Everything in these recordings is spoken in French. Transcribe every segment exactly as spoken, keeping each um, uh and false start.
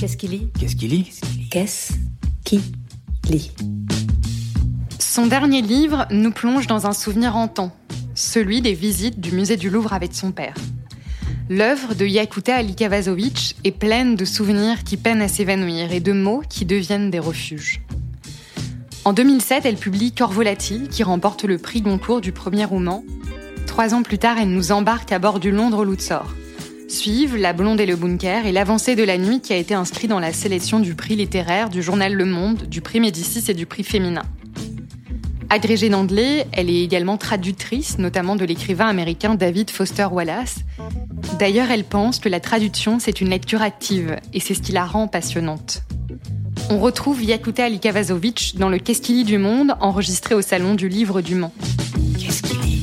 Qu'est-ce qu'il lit ? Qu'est-ce qu'il lit ? Qu'est-ce qui lit ? Son dernier livre nous plonge dans un souvenir hantant, celui des visites du musée du Louvre avec son père. L'œuvre de Yakuta Alikavazovic est pleine de souvenirs qui peinent à s'évanouir et de mots qui deviennent des refuges. En deux mille sept, elle publie Cor volatile, qui remporte le prix Goncourt du premier roman. Trois ans plus tard, elle nous embarque à bord du Londres Luxor. Suivent La Blonde et le Bunker et L'Avancée de la nuit, qui a été inscrit dans la sélection du prix littéraire du journal Le Monde, du prix Médicis et du prix Féminin. Agrégée d'anglais, elle est également traductrice, notamment de l'écrivain américain David Foster Wallace. D'ailleurs, elle pense que la traduction, c'est une lecture active, et c'est ce qui la rend passionnante. On retrouve Yakuta Alikavazovic dans le Qu'est-ce qu'il lit du Monde, enregistré au Salon du Livre du Mans. Qu'est-ce qu'il lit ?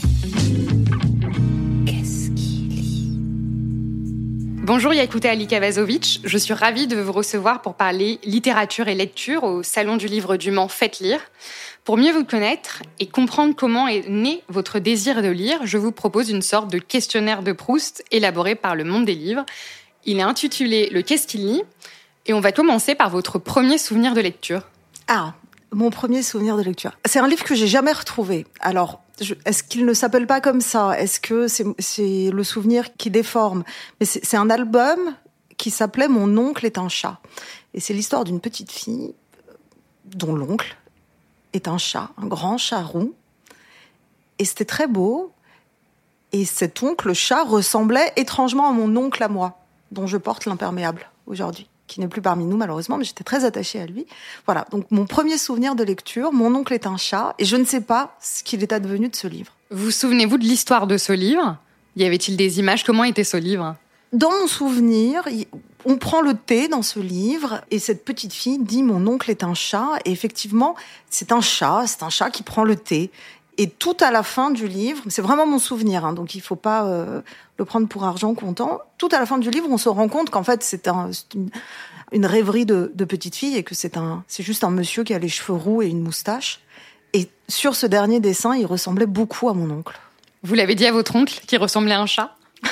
Qu'est-ce qu'il lit ? Bonjour Yakuta Alikavazovic, je suis ravie de vous recevoir pour parler littérature et lecture au Salon du Livre du Mans Faites Lire. Pour mieux vous connaître et comprendre comment est né votre désir de lire, je vous propose une sorte de questionnaire de Proust élaboré par le Monde des Livres. Il est intitulé « Le qu'est-ce qu'il lit ?» et on va commencer par votre premier souvenir de lecture. Ah, mon premier souvenir de lecture. C'est un livre que j'ai jamais retrouvé. Alors, je, est-ce qu'il ne s'appelle pas comme ça ? Est-ce que c'est, c'est le souvenir qui déforme ? Mais c'est, c'est un album qui s'appelait « Mon oncle est un chat ». Et c'est l'histoire d'une petite fille dont l'oncle est un chat, un grand chat roux. Et c'était très beau. Et cet oncle chat ressemblait étrangement à mon oncle à moi, dont je porte l'imperméable aujourd'hui, qui n'est plus parmi nous malheureusement, mais j'étais très attachée à lui. Voilà, donc mon premier souvenir de lecture, mon oncle est un chat, et je ne sais pas ce qu'il est advenu de ce livre. Vous souvenez-vous de l'histoire de ce livre ? Y avait-il des images ? Comment était ce livre ? Dans mon souvenir, on prend le thé dans ce livre et cette petite fille dit « Mon oncle est un chat » et effectivement, c'est un chat, c'est un chat qui prend le thé. Et tout à la fin du livre, c'est vraiment mon souvenir, hein, donc il ne faut pas euh, le prendre pour argent comptant, tout à la fin du livre, on se rend compte qu'en fait, c'est, un, c'est une, une rêverie de, de petite fille et que c'est, un, c'est juste un monsieur qui a les cheveux roux et une moustache. Et sur ce dernier dessin, il ressemblait beaucoup à mon oncle. Vous l'avez dit à votre oncle qui ressemblait à un chat ?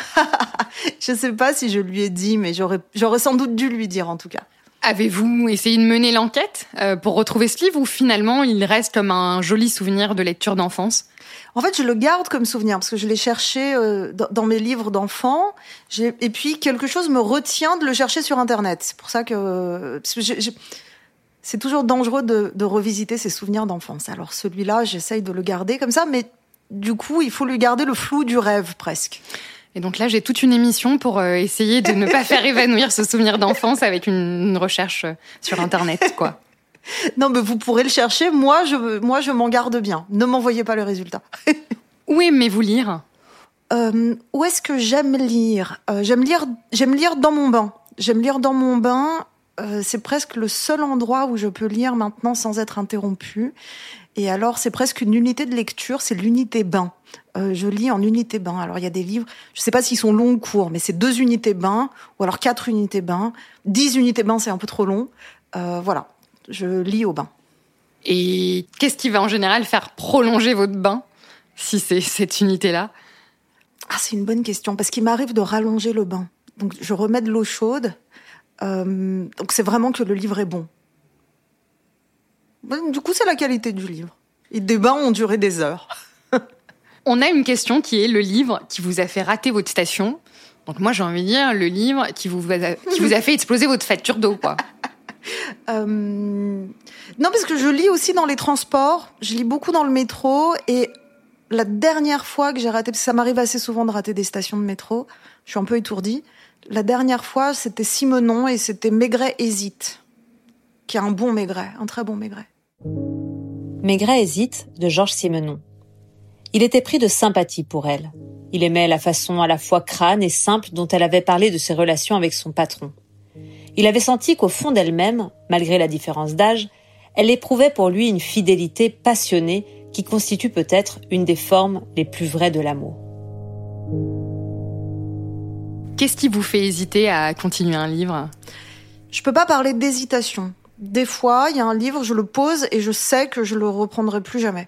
Je ne sais pas si je lui ai dit, mais j'aurais, j'aurais sans doute dû lui dire en tout cas. Avez-vous essayé de mener l'enquête euh, pour retrouver ce livre ou finalement il reste comme un joli souvenir de lecture d'enfance ? En fait, je le garde comme souvenir parce que je l'ai cherché euh, dans, dans mes livres d'enfants. J'ai, et puis quelque chose me retient de le chercher sur Internet. C'est pour ça que, parce que j'ai, j'ai, c'est toujours dangereux de, de revisiter ses souvenirs d'enfance. Alors celui-là, j'essaye de le garder comme ça, mais du coup, il faut lui garder le flou du rêve presque. Et donc là, j'ai toute une émission pour euh, essayer de ne pas faire évanouir ce souvenir d'enfance avec une, une recherche sur Internet, quoi. Non, mais vous pourrez le chercher. Moi, je, moi, je m'en garde bien. Ne m'envoyez pas le résultat. Où aimez-vous lire ? euh, Où est-ce que j'aime lire ? euh, J'aime lire, j'aime lire dans mon bain. J'aime lire dans mon bain. Euh, c'est presque le seul endroit où je peux lire maintenant sans être interrompue. Et alors, c'est presque une unité de lecture, c'est l'unité bain. Euh, je lis en unité bain. Alors, il y a des livres, je ne sais pas s'ils sont longs ou courts, mais c'est deux unités bain, ou alors quatre unités bain. Dix unités bain, c'est un peu trop long. Euh, voilà, je lis au bain. Et qu'est-ce qui va en général faire prolonger votre bain, si c'est cette unité-là ? Ah, c'est une bonne question, parce qu'il m'arrive de rallonger le bain. Donc, je remets de l'eau chaude. Euh, donc, c'est vraiment que le livre est bon. Du coup, c'est la qualité du livre. Et des bains ont duré des heures. On a une question qui est le livre qui vous a fait rater votre station. Donc moi, j'ai envie de dire le livre qui vous a, qui vous a fait exploser votre facture d'eau, quoi. euh... Non, parce que je lis aussi dans les transports. Je lis beaucoup dans le métro. Et la dernière fois que j'ai raté, parce que ça m'arrive assez souvent de rater des stations de métro, je suis un peu étourdie. La dernière fois, c'était Simenon et c'était Maigret hésite, qui est un bon Maigret, un très bon Maigret. Maigret hésite de Georges Simenon. Il était pris de sympathie pour elle. Il aimait la façon à la fois crâne et simple dont elle avait parlé de ses relations avec son patron. Il avait senti qu'au fond d'elle-même, malgré la différence d'âge, elle éprouvait pour lui une fidélité passionnée qui constitue peut-être une des formes les plus vraies de l'amour. Qu'est-ce qui vous fait hésiter à continuer un livre ? Je peux pas parler d'hésitation. Des fois, il y a un livre, je le pose et je sais que je le reprendrai plus jamais.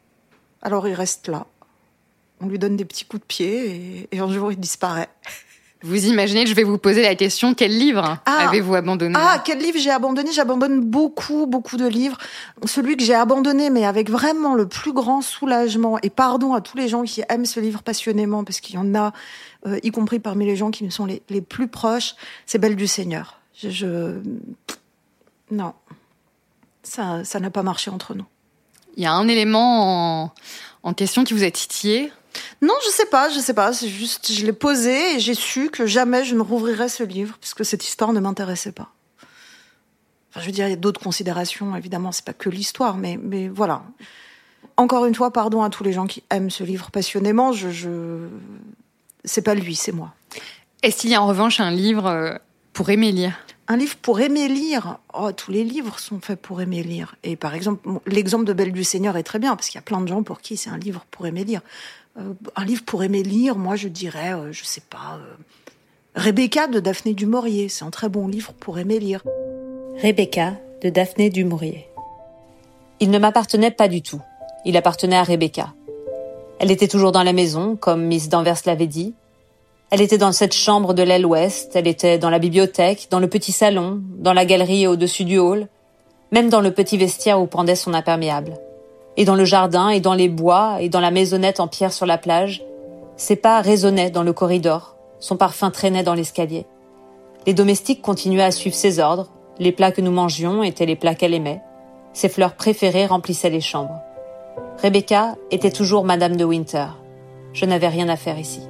Alors il reste là. On lui donne des petits coups de pied et, et un jour il disparaît. Vous imaginez, je vais vous poser la question, quel livre ah, avez-vous abandonné? Ah, quel livre j'ai abandonné? J'abandonne beaucoup, beaucoup de livres. Celui que j'ai abandonné, mais avec vraiment le plus grand soulagement, et pardon à tous les gens qui aiment ce livre passionnément, parce qu'il y en a, euh, y compris parmi les gens qui me sont les, les plus proches, c'est Belle du Seigneur. Je, je... Non, ça, ça n'a pas marché entre nous. Il y a un élément en, en question qui vous a titillé? Non, je sais pas, je sais pas. C'est juste, je l'ai posé et j'ai su que jamais je ne rouvrirais ce livre puisque cette histoire ne m'intéressait pas. Enfin, je veux dire, il y a d'autres considérations, évidemment, c'est pas que l'histoire, mais, mais voilà. Encore une fois, pardon à tous les gens qui aiment ce livre passionnément. Je, je, c'est pas lui, c'est moi. Est-ce qu'il y a en revanche un livre pour aimer lire? Un livre pour aimer lire. Oh, tous les livres sont faits pour aimer lire. Et par exemple, l'exemple de Belle du Seigneur est très bien parce qu'il y a plein de gens pour qui c'est un livre pour aimer lire. Euh, un livre pour aimer lire, moi je dirais, euh, je sais pas, euh, Rebecca de Daphné du Maurier. C'est un très bon livre pour aimer lire. Rebecca de Daphné du Maurier. Il ne m'appartenait pas du tout. Il appartenait à Rebecca. Elle était toujours dans la maison, comme Miss Danvers l'avait dit. Elle était dans cette chambre de l'aile ouest, elle était dans la bibliothèque, dans le petit salon, dans la galerie au-dessus du hall, même dans le petit vestiaire où pendait son imperméable. Et dans le jardin, et dans les bois, et dans la maisonnette en pierre sur la plage, ses pas résonnaient dans le corridor, son parfum traînait dans l'escalier. Les domestiques continuaient à suivre ses ordres, les plats que nous mangions étaient les plats qu'elle aimait, ses fleurs préférées remplissaient les chambres. Rebecca était toujours Madame de Winter. Je n'avais rien à faire ici.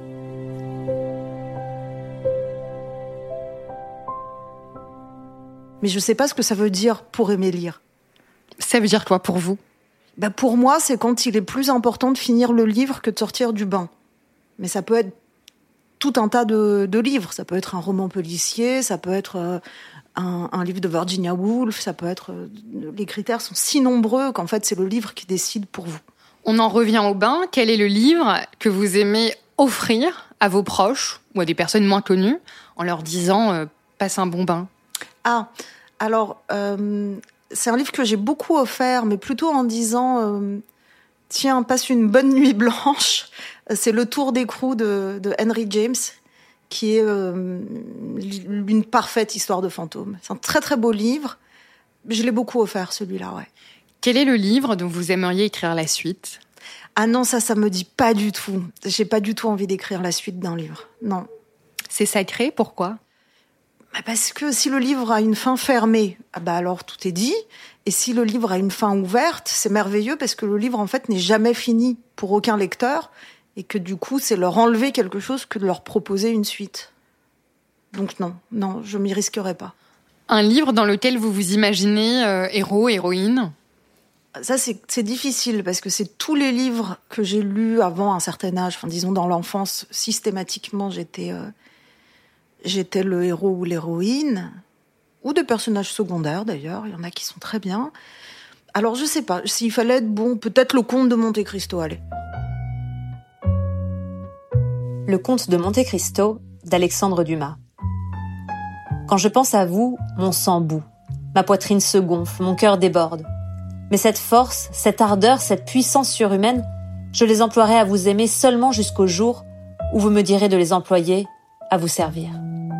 Mais je sais pas ce que ça veut dire pour aimer lire. Ça veut dire quoi pour vous? Ben pour moi, c'est quand il est plus important de finir le livre que de sortir du bain. Mais ça peut être tout un tas de, de livres. Ça peut être un roman policier, ça peut être euh, un, un livre de Virginia Woolf, ça peut être... Euh, les critères sont si nombreux qu'en fait, c'est le livre qui décide pour vous. On en revient au bain. Quel est le livre que vous aimez offrir à vos proches ou à des personnes moins connues en leur disant euh, « passe un bon bain ». Ah, alors... Euh, c'est un livre que j'ai beaucoup offert, mais plutôt en disant euh, « Tiens, passe une bonne nuit blanche ». C'est Le Tour d'écrou de, de Henry James, qui est euh, une parfaite histoire de fantôme. C'est un très très beau livre. Je l'ai beaucoup offert, celui-là, ouais. Quel est le livre dont vous aimeriez écrire la suite? Ah non, ça, ça me dit pas du tout. J'ai pas du tout envie d'écrire la suite d'un livre, non. C'est sacré, pourquoi? Parce que si le livre a une fin fermée, ah bah alors tout est dit. Et si le livre a une fin ouverte, c'est merveilleux parce que le livre, en fait, n'est jamais fini pour aucun lecteur. Et que du coup, c'est leur enlever quelque chose que de leur proposer une suite. Donc non, non, je m'y risquerai pas. Un livre dans lequel vous vous imaginez euh, héros, héroïne? Ça, c'est, c'est difficile parce que c'est tous les livres que j'ai lus avant un certain âge. Enfin, disons, dans l'enfance, systématiquement, j'étais... Euh, J'étais le héros ou l'héroïne, ou des personnages secondaires d'ailleurs, il y en a qui sont très bien. Alors je sais pas, s'il fallait être bon, peut-être le Comte de Monte Cristo, allez. Le Comte de Monte Cristo d'Alexandre Dumas. Quand je pense à vous, mon sang bout, ma poitrine se gonfle, mon cœur déborde. Mais cette force, cette ardeur, cette puissance surhumaine, je les emploierai à vous aimer seulement jusqu'au jour où vous me direz de les employer à vous servir.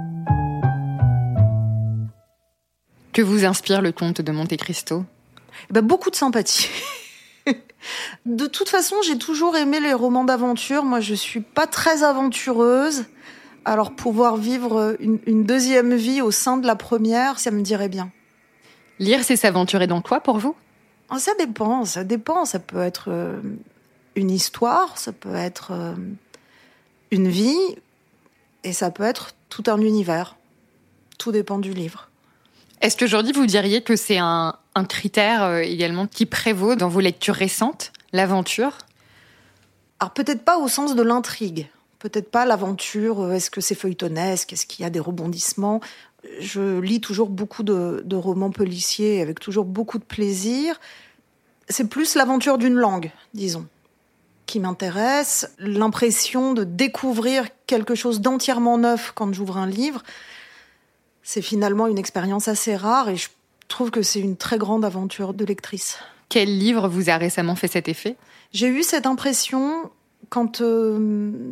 Que vous inspire le Comte de Monte Cristo? Eh ben, beaucoup de sympathie. De toute façon, j'ai toujours aimé les romans d'aventure. Moi, je suis pas très aventureuse. Alors, pouvoir vivre une, une deuxième vie au sein de la première, ça me dirait bien. Lire, c'est s'aventurer dans quoi pour vous? Ça dépend, ça dépend. Ça peut être euh, une histoire, ça peut être euh, une vie, et ça peut être tout un univers. Tout dépend du livre. Est-ce qu'aujourd'hui, vous diriez que c'est un, un critère euh, également qui prévaut dans vos lectures récentes, l'aventure? Alors peut-être pas au sens de l'intrigue. Peut-être pas l'aventure, est-ce que c'est feuilletonesque, est-ce qu'il y a des rebondissements? Je lis toujours beaucoup de, de romans policiers avec toujours beaucoup de plaisir. C'est plus l'aventure d'une langue, disons, qui m'intéresse. L'impression de découvrir quelque chose d'entièrement neuf quand j'ouvre un livre, c'est finalement une expérience assez rare et je trouve que c'est une très grande aventure de lectrice. Quel livre vous a récemment fait cet effet? J'ai eu cette impression quand euh,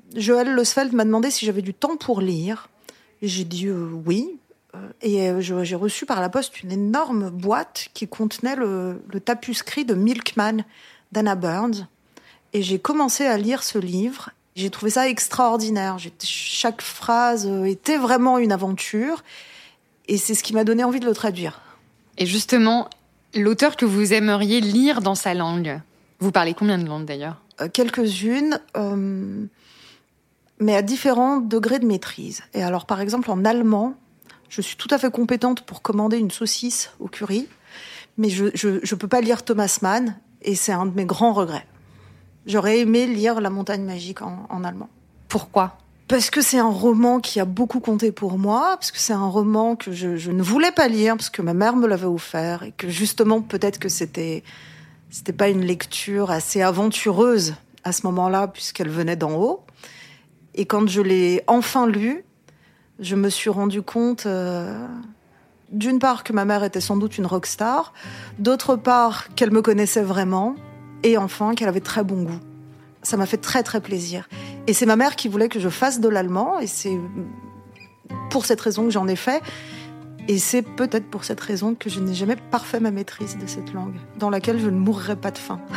Joël Losfeld m'a demandé si j'avais du temps pour lire. Et j'ai dit euh, oui. Et euh, je, j'ai reçu par la poste une énorme boîte qui contenait le, le tapuscrit de Milkman d'Anna Burns. Et j'ai commencé à lire ce livre. J'ai trouvé ça extraordinaire. J'ai, chaque phrase était vraiment une aventure. Et c'est ce qui m'a donné envie de le traduire. Et justement, l'auteur que vous aimeriez lire dans sa langue, vous parlez combien de langues d'ailleurs ? euh, Quelques-unes, euh, mais à différents degrés de maîtrise. Et alors, par exemple, en allemand, je suis tout à fait compétente pour commander une saucisse au curry, mais je je, je peux pas lire Thomas Mann, et c'est un de mes grands regrets. J'aurais aimé lire La Montagne Magique en, en allemand. Pourquoi ? Parce que c'est un roman qui a beaucoup compté pour moi, parce que c'est un roman que je, je ne voulais pas lire, parce que ma mère me l'avait offert, et que justement, peut-être que c'était, c'était pas une lecture assez aventureuse à ce moment-là, puisqu'elle venait d'en haut. Et quand je l'ai enfin lu, je me suis rendu compte, euh, d'une part, que ma mère était sans doute une rockstar, d'autre part, qu'elle me connaissait vraiment, et enfin, qu'elle avait très bon goût. Ça m'a fait très très plaisir. Et c'est ma mère qui voulait que je fasse de l'allemand, et c'est pour cette raison que j'en ai fait. Et c'est peut-être pour cette raison que je n'ai jamais parfait ma maîtrise de cette langue, dans laquelle je ne mourrai pas de faim.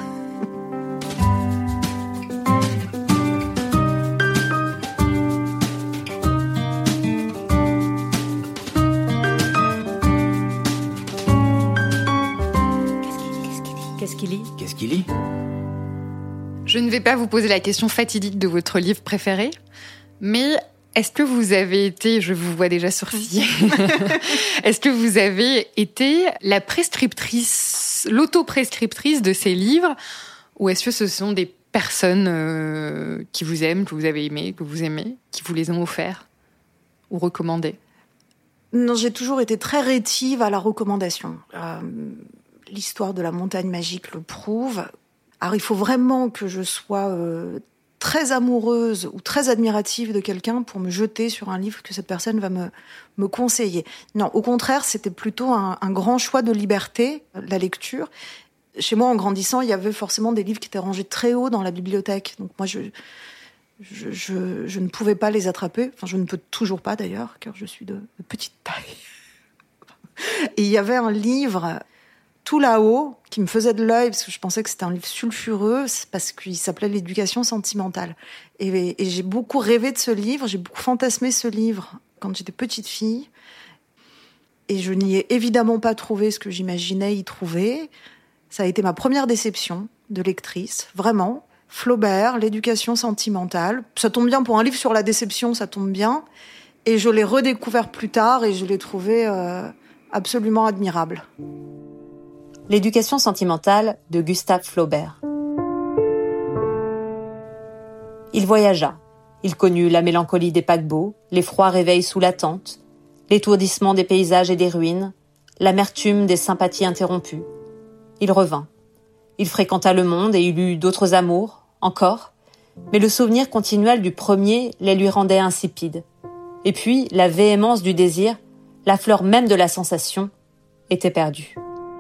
Qu'est-ce qu'il lit ? Qu'est-ce qu'il lit ? Je ne vais pas vous poser la question fatidique de votre livre préféré, mais est-ce que vous avez été, je vous vois déjà sourciller, est-ce que vous avez été la prescriptrice, l'auto-prescriptrice de ces livres, ou est-ce que ce sont des personnes euh, qui vous aiment, que vous avez aimées, que vous aimez, qui vous les ont offerts ou recommandés ? Non, j'ai toujours été très rétive à la recommandation. Euh, l'histoire de La Montagne Magique le prouve. Alors, il faut vraiment que je sois euh, très amoureuse ou très admirative de quelqu'un pour me jeter sur un livre que cette personne va me, me conseiller. Non, au contraire, c'était plutôt un, un grand choix de liberté, la lecture. Chez moi, en grandissant, il y avait forcément des livres qui étaient rangés très haut dans la bibliothèque. Donc moi, je, je, je, je ne pouvais pas les attraper. Enfin, je ne peux toujours pas, d'ailleurs, car je suis de, de petite taille. Et il y avait un livre tout là-haut, qui me faisait de l'œil, parce que je pensais que c'était un livre sulfureux, parce qu'il s'appelait L'éducation sentimentale. Et, et j'ai beaucoup rêvé de ce livre, j'ai beaucoup fantasmé ce livre quand j'étais petite fille. Et je n'y ai évidemment pas trouvé ce que j'imaginais y trouver. Ça a été ma première déception de lectrice, vraiment. Flaubert, L'éducation sentimentale. Ça tombe bien, pour un livre sur la déception, ça tombe bien. Et je l'ai redécouvert plus tard, et je l'ai trouvé euh, absolument admirable. L'éducation sentimentale de Gustave Flaubert. Il voyagea. Il connut la mélancolie des paquebots, les froids réveils sous la tente, l'étourdissement des paysages et des ruines, l'amertume des sympathies interrompues. Il revint. Il fréquenta le monde et il eut d'autres amours, encore, mais le souvenir continuel du premier les lui rendait insipides. Et puis, la véhémence du désir, la fleur même de la sensation, était perdue.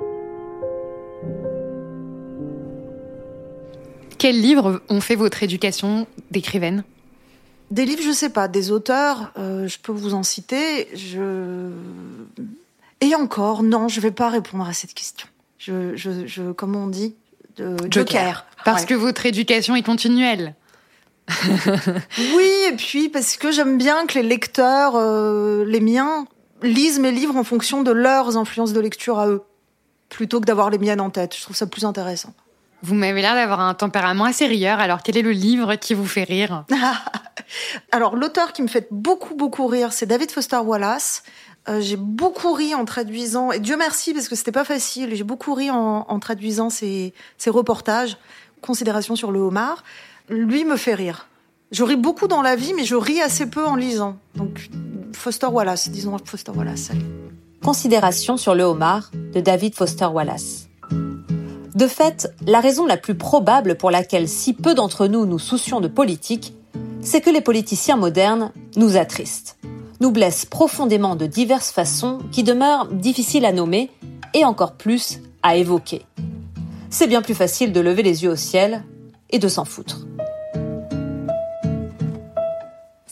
Quels livres ont fait votre éducation d'écrivaine ? Des livres, je sais pas. Des auteurs, euh, je peux vous en citer. Je... Et encore, non, je vais pas répondre à cette question. Je, je, je comment on dit de... Joker. Joker. Parce Ouais. que votre éducation est continuelle. Oui, et puis parce que j'aime bien que les lecteurs, euh, les miens, lisent mes livres en fonction de leurs influences de lecture à eux, plutôt que d'avoir les miennes en tête. Je trouve ça plus intéressant. Vous m'avez l'air d'avoir un tempérament assez rieur, alors quel est le livre qui vous fait rire ? Alors, l'auteur qui me fait beaucoup, beaucoup rire, c'est David Foster Wallace. Euh, j'ai beaucoup ri en traduisant, et Dieu merci, parce que c'était pas facile, j'ai beaucoup ri en, en traduisant ses, ses reportages, Considérations sur le homard. Lui me fait rire. Je ris beaucoup dans la vie, mais je ris assez peu en lisant. Donc, Foster Wallace, disons Foster Wallace, allez. Considérations sur le homard de David Foster Wallace. De fait, la raison la plus probable pour laquelle si peu d'entre nous nous soucions de politique, c'est que les politiciens modernes nous attristent, nous blessent profondément de diverses façons qui demeurent difficiles à nommer et encore plus à évoquer. C'est bien plus facile de lever les yeux au ciel et de s'en foutre.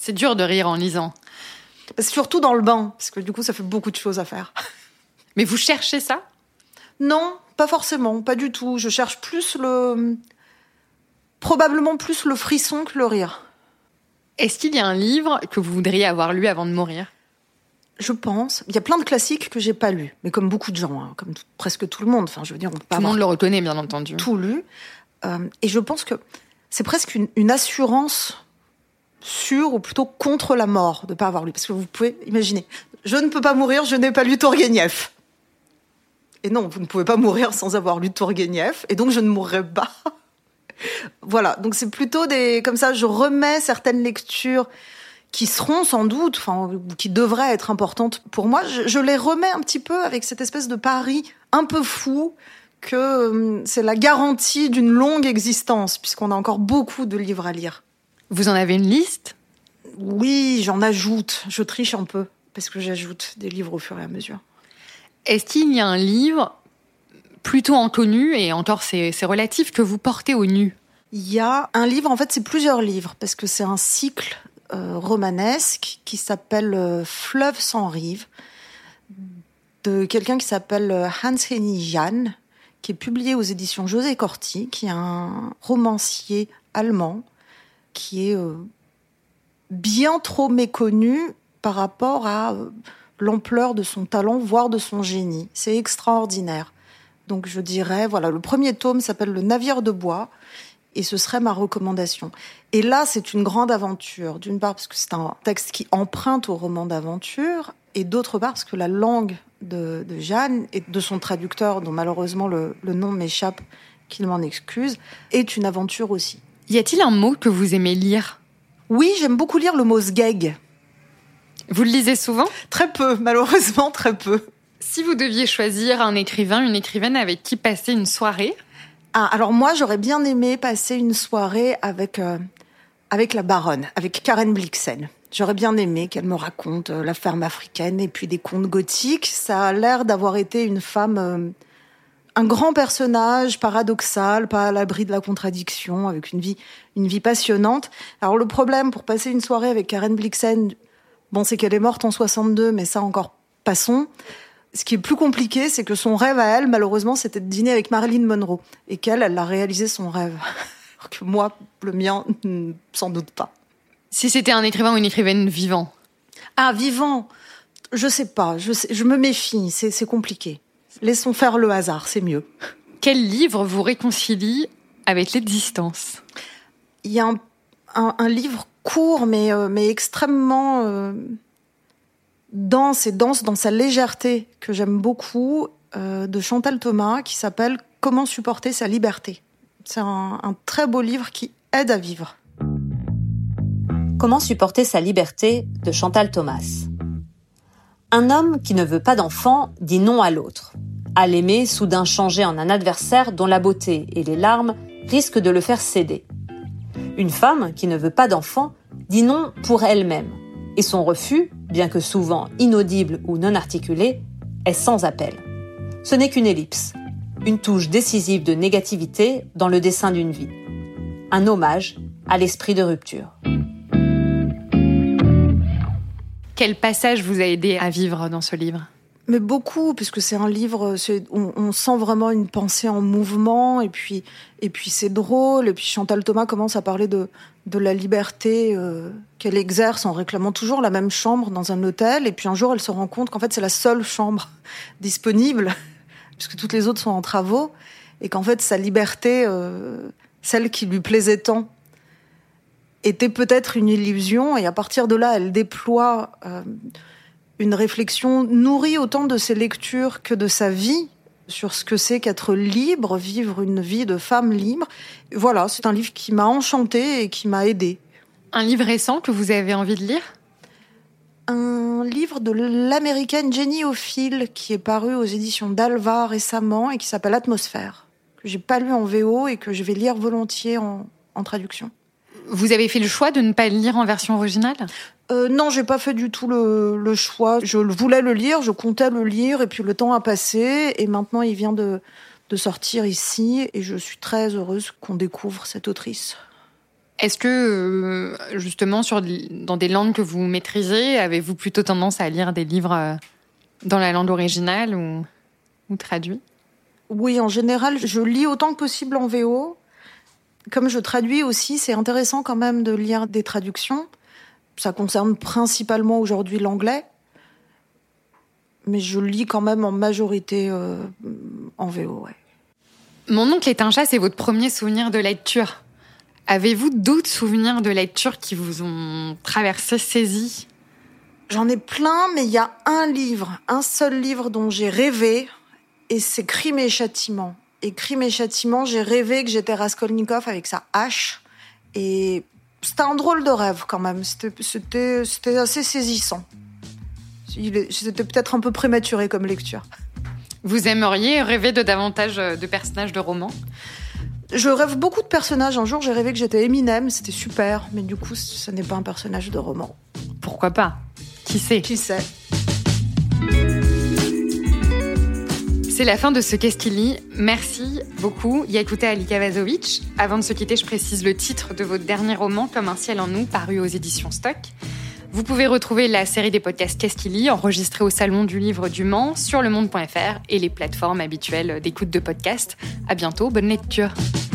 C'est dur de rire en lisant. Surtout dans le bain, parce que du coup, ça fait beaucoup de choses à faire. Mais vous cherchez ça ? Non, pas forcément, pas du tout. Je cherche plus le... Probablement plus le frisson que le rire. Est-ce qu'il y a un livre que vous voudriez avoir lu avant de mourir ? Je pense. Il y a plein de classiques que j'ai pas lus, mais comme beaucoup de gens, hein, comme t- presque tout le monde. Enfin, je veux dire, on peut pas Tout le avoir monde le reconnaît, bien entendu. tout lu. Euh, et je pense que c'est presque une, une assurance sur ou plutôt contre la mort de pas avoir lu. Parce que vous pouvez imaginer, je ne peux pas mourir, je n'ai pas lu Tourguenieff. Et non, vous ne pouvez pas mourir sans avoir lu Tourguenieff, et donc je ne mourrai pas. Voilà, donc c'est plutôt des... Comme ça, je remets certaines lectures qui seront sans doute, enfin, ou qui devraient être importantes pour moi. Je, je les remets un petit peu avec cette espèce de pari un peu fou que euh, c'est la garantie d'une longue existence, puisqu'on a encore beaucoup de livres à lire. Vous en avez une liste ? Oui, j'en ajoute. Je triche un peu, parce que j'ajoute des livres au fur et à mesure. Est-ce qu'il y a un livre plutôt inconnu, et encore c'est, c'est relatif, que vous portez au nu ? Il y a un livre, en fait, c'est plusieurs livres, parce que c'est un cycle euh, romanesque qui s'appelle euh, Fleuve sans rive, de quelqu'un qui s'appelle euh, Hans-Henning Jahn, qui est publié aux éditions José Corti, qui est un romancier allemand, qui est euh, bien trop méconnu par rapport à euh, l'ampleur de son talent, voire de son génie. C'est extraordinaire. Donc je dirais, voilà, le premier tome s'appelle Le Navire de bois, et ce serait ma recommandation. Et là, c'est une grande aventure. D'une part, parce que c'est un texte qui emprunte au roman d'aventure, et d'autre part, parce que la langue de, de Jeanne et de son traducteur, dont malheureusement le, le nom m'échappe, qu'il m'en excuse, est une aventure aussi. Y a-t-il un mot que vous aimez lire ? Oui, j'aime beaucoup lire le mot sgeg. Vous le lisez souvent ? Très peu, malheureusement très peu. Si vous deviez choisir un écrivain, une écrivaine avec qui passer une soirée ? Ah, alors moi, j'aurais bien aimé passer une soirée avec, euh, avec la baronne, avec Karen Blixen. J'aurais bien aimé qu'elle me raconte euh, la ferme africaine et puis des contes gothiques. Ça a l'air d'avoir été une femme, euh, un grand personnage, paradoxal, pas à l'abri de la contradiction, avec une vie, une vie passionnante. Alors le problème pour passer une soirée avec Karen Blixen, bon, c'est qu'elle est morte en soixante-deux, mais ça encore passons. Ce qui est plus compliqué, c'est que son rêve à elle, malheureusement, c'était de dîner avec Marilyn Monroe. Et qu'elle, elle a réalisé son rêve. Alors que moi, le mien, sans doute pas. Si c'était un écrivain ou une écrivaine vivant ? Ah, vivant, je sais pas, je, sais, je me méfie, c'est, c'est compliqué. Laissons faire le hasard, c'est mieux. Quel livre vous réconcilie avec l'existence ? Il y a un, un, un livre court, mais, euh, mais extrêmement... Euh, dense et dense dans sa légèreté, que j'aime beaucoup, euh, de Chantal Thomas, qui s'appelle « Comment supporter sa liberté ». C'est un, un très beau livre qui aide à vivre. Comment supporter sa liberté de Chantal Thomas. Un homme qui ne veut pas d'enfant dit non à l'autre. À l'aimer, soudain changé en un adversaire dont la beauté et les larmes risquent de le faire céder. Une femme qui ne veut pas d'enfant dit non pour elle-même. Et son refus, bien que souvent inaudible ou non articulé, est sans appel. Ce n'est qu'une ellipse, une touche décisive de négativité dans le dessin d'une vie. Un hommage à l'esprit de rupture. Quel passage vous a aidé à vivre dans ce livre ? Mais beaucoup, puisque c'est un livre, c'est, on, on sent vraiment une pensée en mouvement, et puis, et puis c'est drôle, et puis Chantal Thomas commence à parler de, de la liberté euh, qu'elle exerce en réclamant toujours la même chambre dans un hôtel, et puis un jour elle se rend compte qu'en fait c'est la seule chambre disponible, puisque toutes les autres sont en travaux, et qu'en fait sa liberté, euh, celle qui lui plaisait tant, était peut-être une illusion, et à partir de là elle déploie... Euh, une réflexion nourrie autant de ses lectures que de sa vie sur ce que c'est qu'être libre, vivre une vie de femme libre. Voilà, c'est un livre qui m'a enchantée et qui m'a aidée. Un livre récent que vous avez envie de lire ? Un livre de l'américaine Jenny O'Feel qui est paru aux éditions d'Alva récemment et qui s'appelle Atmosphère, que j'ai pas lu en V O et que je vais lire volontiers en, en traduction. Vous avez fait le choix de ne pas le lire en version originale ? Euh, non, j'ai pas fait du tout le, le choix. Je voulais le lire, je comptais le lire, et puis le temps a passé, et maintenant il vient de, de sortir ici, et je suis très heureuse qu'on découvre cette autrice. Est-ce que, justement, sur, dans des langues que vous maîtrisez, avez-vous plutôt tendance à lire des livres dans la langue originale ou, ou traduits ? Oui, en général, je lis autant que possible en V O. Comme je traduis aussi, c'est intéressant quand même de lire des traductions. Ça concerne principalement aujourd'hui l'anglais. Mais je lis quand même en majorité euh, en V O, ouais. Mon oncle est un chat, c'est votre premier souvenir de lecture. Avez-vous d'autres souvenirs de lecture qui vous ont traversé, saisi ? J'en ai plein, mais il y a un livre, un seul livre dont j'ai rêvé, et c'est Crime et Châtiment. Et Crime et Châtiment, j'ai rêvé que j'étais Raskolnikov avec sa hache, et c'était un drôle de rêve quand même, c'était, c'était, c'était assez saisissant. C'était peut-être un peu prématuré comme lecture. Vous aimeriez rêver de davantage de personnages de romans ? Je rêve beaucoup de personnages. Un jour, j'ai rêvé que j'étais Eminem, c'était super, mais du coup, ce n'est pas un personnage de roman. Pourquoi pas ? Qui sait ? Qui sait ? C'est la fin de ce Qu'est-ce qu'il lit ? Merci beaucoup, Yakuta Alikavazovic. Avant de se quitter, je précise le titre de votre dernier roman, Comme un ciel en nous, paru aux éditions Stock. Vous pouvez retrouver la série des podcasts Qu'est-ce qu'il lit, enregistrée au Salon du Livre du Mans, sur le monde point f r et les plateformes habituelles d'écoute de podcasts. À bientôt, bonne lecture.